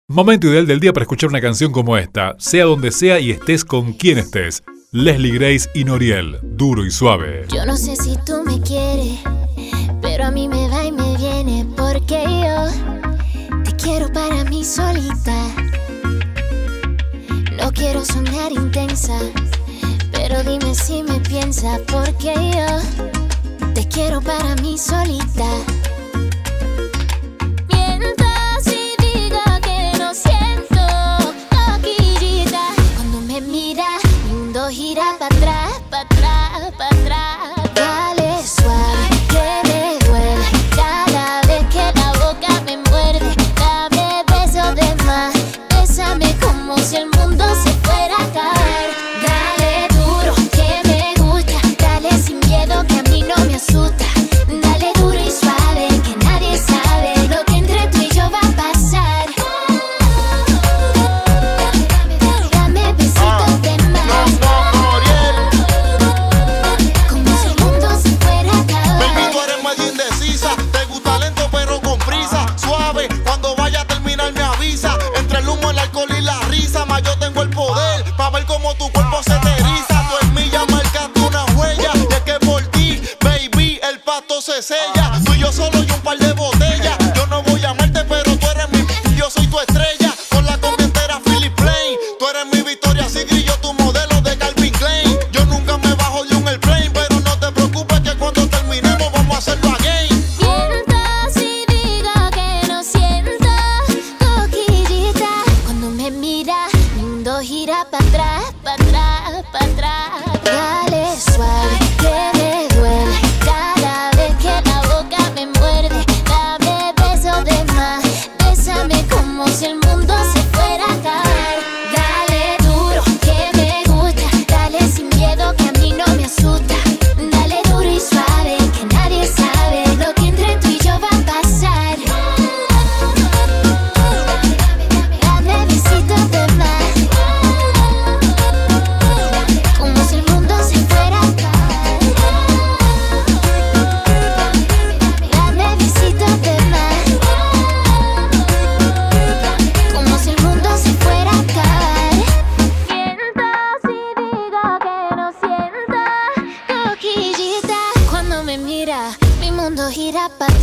Momento ideal del día para escuchar una canción como esta, sea donde sea y estés con quien estés. Leslie Grace y Noriel, Duro y Suave. Yo no sé si tú me quieres, pero a mí me va y me viene, porque yo te quiero para mí solita. No quiero sonar intensa, pero dime si me piensas, porque yo te quiero para mí solita. Mientras y diga que no siento coquillita. Cuando me mira, mi mundo gira para atrás, para atrás, para atrás. Dale suave, que me duele cada vez que la boca me muerde. Dame besos de más, bésame como si el mundo se fuera a caer. Dale duro, que me gusta, dale sin miedo que a mí no me asusta. Dale duro y suave, que nadie sabe lo que entre tú y yo va a pasar. Dame besitos de más, como si el mundo se fuera a acabar. Baby, tú eres medio indecisa, te gusta lento pero con prisa. Suave, cuando vaya a terminar me avisa. Entre el humo, el alcohol y la risa, más yo tengo el poder pa' ver cómo tu cuerpo se te eriza. Tú en mí ya marcaste una huella, y es que por ti, baby, el pasto se sella. Tú y yo solo y un par de botellas. Yo no voy a amarte, pero tú eres mi yo soy tu estrella. Con la combi entera Philip Plain. Tú eres mi Victoria Secret y yo tu modelo de Calvin Klein. Yo nunca me bajo de un airplane, pero no te preocupes que cuando terminemos vamos a hacerlo again. Mientras y diga que no siento coquillita. Cuando me mira, mi mundo gira para atrás, para atrás, para atrás. Dale suave, que me duele cada vez que la boca me muerde. Dame besos de más, bésame como si el mundo se fuera a caer. Dale duro, que me gusta, dale sin miedo que a mí no me asusta. Dale duro y suave, que nadie sabe lo que entre tú y yo va a pasar. Dame besitos de más, como si el mundo se fuera a caer. Dame besitos de más, como si el mundo se fuera a caer. Mientras y diga que no sienta coquillita. Cuando me mira, mi mundo gira para